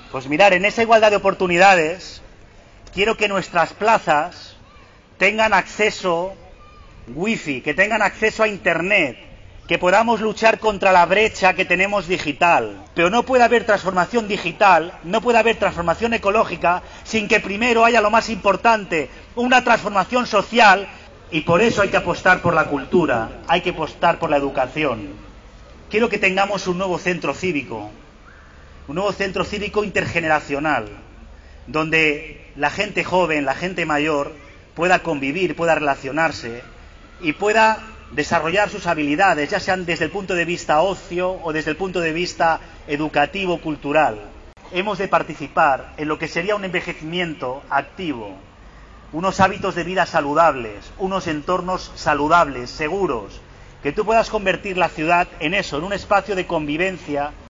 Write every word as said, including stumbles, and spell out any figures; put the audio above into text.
Pues mirar, en esa igualdad de oportunidades, quiero que nuestras plazas tengan acceso wifi, que tengan acceso a internet, que podamos luchar contra la brecha que tenemos digital. Pero no puede haber transformación digital, no puede haber transformación ecológica sin que primero haya lo más importante, una transformación social, y por eso hay que apostar por la cultura, hay que apostar por la educación. Quiero que tengamos un nuevo centro cívico, un nuevo centro cívico intergeneracional, donde la gente joven, la gente mayor, pueda convivir, pueda relacionarse y pueda desarrollar sus habilidades, ya sean desde el punto de vista ocio o desde el punto de vista educativo, cultural. Hemos de participar en lo que sería un envejecimiento activo, unos hábitos de vida saludables, unos entornos saludables, seguros, que tú puedas convertir la ciudad en eso, en un espacio de convivencia